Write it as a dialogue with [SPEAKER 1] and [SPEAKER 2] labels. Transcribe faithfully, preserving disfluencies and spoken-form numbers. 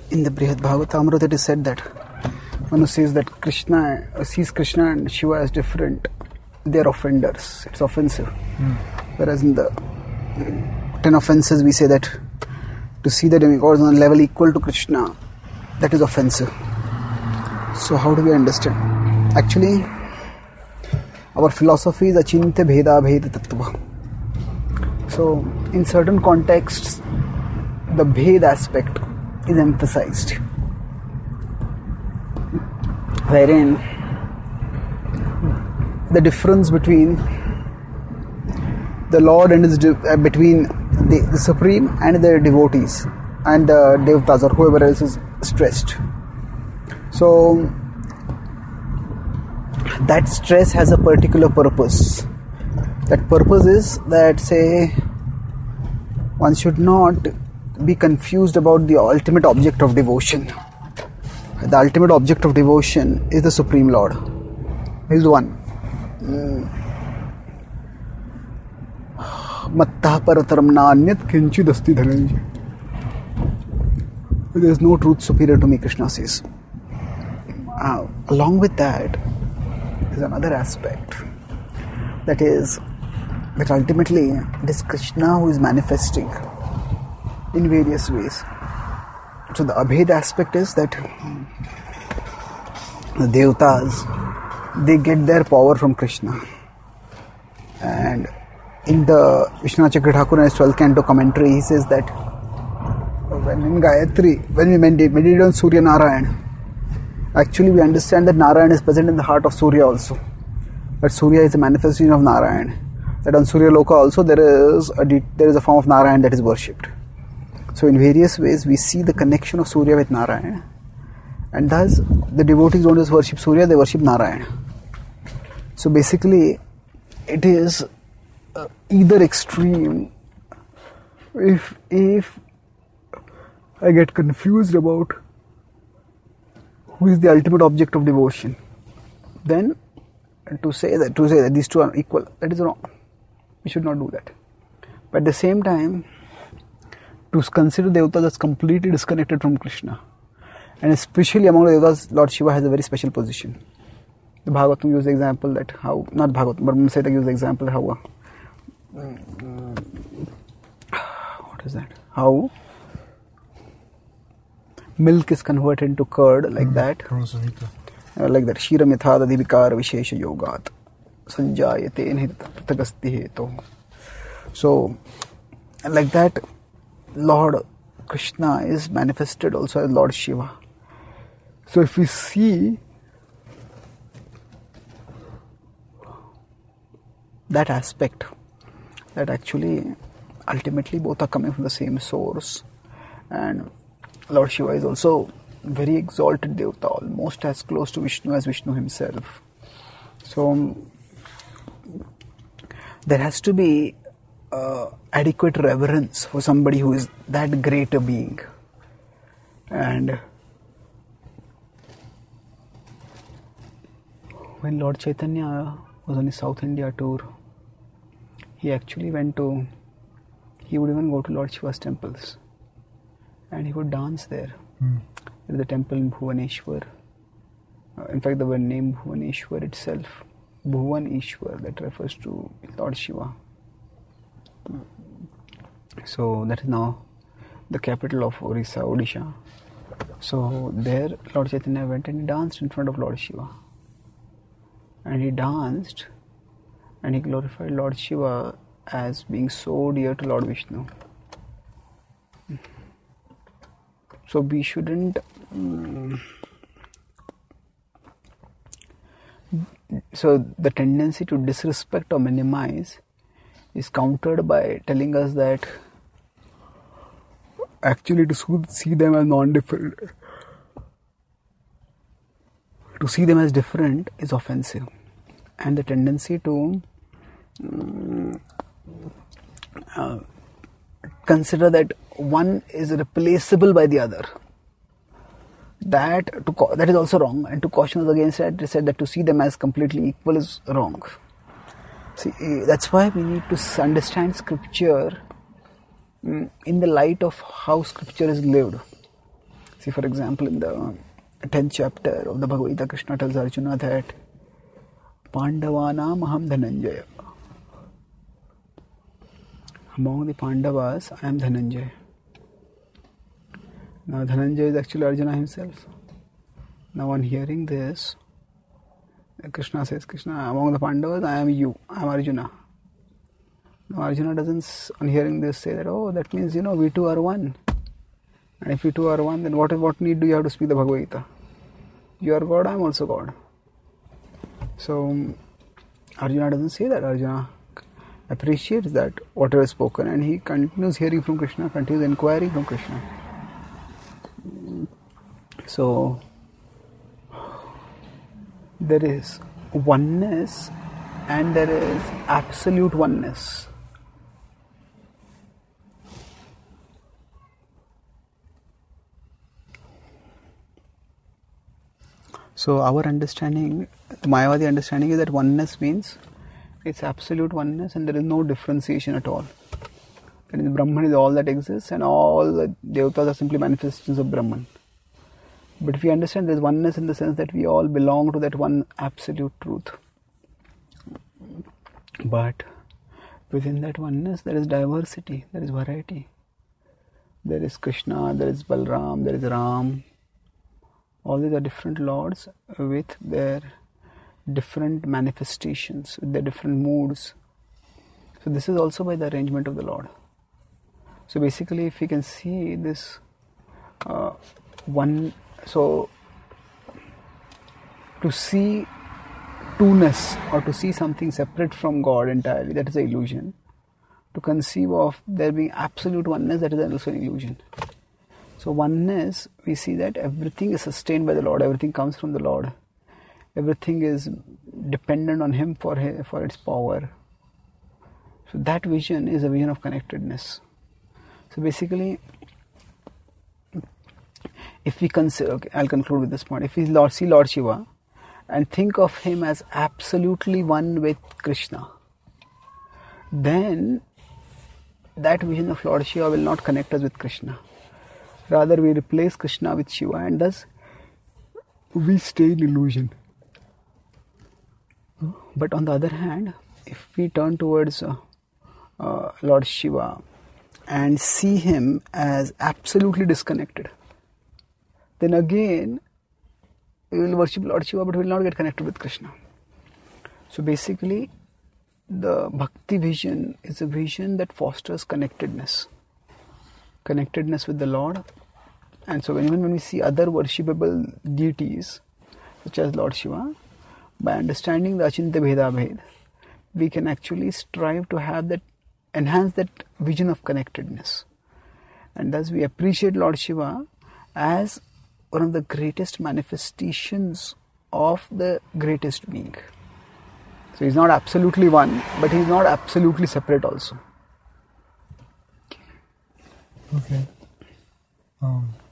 [SPEAKER 1] in the Brihad Bhagavatamrita it is said that one who says that Krishna uh, sees Krishna and Shiva as different, they are offenders. It's offensive. Mm. Whereas in the ten offenses we say that to see the demigods on a level equal to Krishna, that is offensive. So how do we understand? Actually, our philosophy is achintya bheda bheda tattva. So in certain contexts, the bhed aspect is emphasized, wherein the difference between the Lord and his de- uh, between the, the Supreme and the devotees and the Devtas or whoever else is stressed. So that stress has a particular purpose. That purpose is that, say, one should not be confused about the ultimate object of devotion. The ultimate object of devotion is the Supreme Lord. He is one. Mattah parataram nanyat kinchid asti dhananjay. There is no truth superior to me, Krishna says. Uh, along with that is another aspect. That is, that ultimately it is Krishna who is manifesting in various ways. So the Abhed aspect is that the Devtas, they get their power from Krishna. And in the Vishwanath Chakra Thakur in his twelfth canto commentary, he says that when in Gayatri, when we meditate, meditate on Surya Narayan, actually we understand that Narayan is present in the heart of Surya also. But Surya is a manifestation of Narayan. That on Surya Loka also there is a there is a form of Narayan that is worshipped. So in various ways we see the connection of Surya with Narayan. And thus the devotees don't just worship Surya, they worship Narayan. So basically it is uh, either extreme. If if I get confused about who is the ultimate object of devotion, then to say that to say that these two are equal, that is wrong. We should not do that. But at the same time, to consider Devatas as completely disconnected from Krishna, and especially among the Devatas, Lord Shiva has a very special position. The Bhagavatam used the example that how, not Bhagavatam, but Brahma used the example how, uh, what is that? How milk is converted into curd, like mm, that. Uh, like that. Shira mithada divikara vishesha yogat. Sanjayate nitagasti heto. So, like that, Lord Krishna is manifested also as Lord Shiva. So, if we see that aspect, that actually ultimately both are coming from the same source, and Lord Shiva is also very exalted Devata, almost as close to Vishnu as Vishnu himself. So um, there has to be uh, adequate reverence for somebody who is that great a being. And when Lord Chaitanya was on his South India tour, he actually went to, he would even go to Lord Shiva's temples. And he would dance there. Mm. There is a temple in Bhuvaneshwar. Uh, in fact, the word name Bhuvaneshwar itself, Bhuvaneshwar, that refers to Lord Shiva. So that is now the capital of Orissa, Odisha. So there Lord Chaitanya went and he danced in front of Lord Shiva. And he danced and he glorified Lord Shiva as being so dear to Lord Vishnu. So we shouldn't um, so the tendency to disrespect or minimize is countered by telling us that actually to see them as non-different, to see them as different is offensive, and the tendency to um, uh, consider that one is replaceable by the other, that to that is also wrong, and to caution us against it, it is said that to see them as completely equal is wrong. See, that's why we need to understand scripture in the light of how scripture is lived. See, for example, in the tenth chapter of the Bhagavad Gita, Krishna tells Arjuna that Pandavanam aham Dhananjaya. Among the Pandavas, I am Dhananjaya. Now, Dhananjaya is actually Arjuna himself. Now, on hearing this, Krishna says, Krishna, among the Pandavas, I am you, I am Arjuna. Now, Arjuna doesn't, on hearing this, say that, oh, that means, you know, we two are one. And if we two are one, then what, what need do you have to speak the Bhagavad Gita? You are God, I am also God. So, Arjuna doesn't say that. Arjuna appreciates that, whatever is spoken, and he continues hearing from Krishna, continues inquiring from Krishna. So, there is oneness and there is absolute oneness. So our understanding, the Mayavadi understanding is that oneness means it's absolute oneness and there is no differentiation at all. That is, Brahman is all that exists and all the Devatas are simply manifestations of Brahman. But if we understand there is oneness in the sense that we all belong to that one absolute truth. But within that oneness there is diversity, there is variety. There is Krishna, there is Balram, there is Ram. All these are different lords with their different manifestations, with their different moods. So this is also by the arrangement of the Lord. So basically, if we can see this uh, one, so to see two-ness or to see something separate from God entirely, that is an illusion. To conceive of there being absolute oneness, that is also an illusion. So oneness, we see that everything is sustained by the Lord, everything comes from the Lord. Everything is dependent on Him for his, for its power. So that vision is a vision of connectedness. So basically, if we consider, okay, I'll conclude with this point. If we Lord, see Lord Shiva and think of Him as absolutely one with Krishna, then that vision of Lord Shiva will not connect us with Krishna. Rather, we replace Krishna with Shiva and thus we stay in illusion. But on the other hand, if we turn towards uh, uh, Lord Shiva and see Him as absolutely disconnected, then again we will worship Lord Shiva but will not get connected with Krishna. So basically, the Bhakti vision is a vision that fosters connectedness. Connectedness with the Lord. And so even when we see other worshipable deities, such as Lord Shiva, by understanding the Achintya Bheda Bhed, we can actually strive to have that, enhance that vision of connectedness. And thus we appreciate Lord Shiva as one of the greatest manifestations of the greatest being. So he's not absolutely one, but he's not absolutely separate also.
[SPEAKER 2] Okay. Um.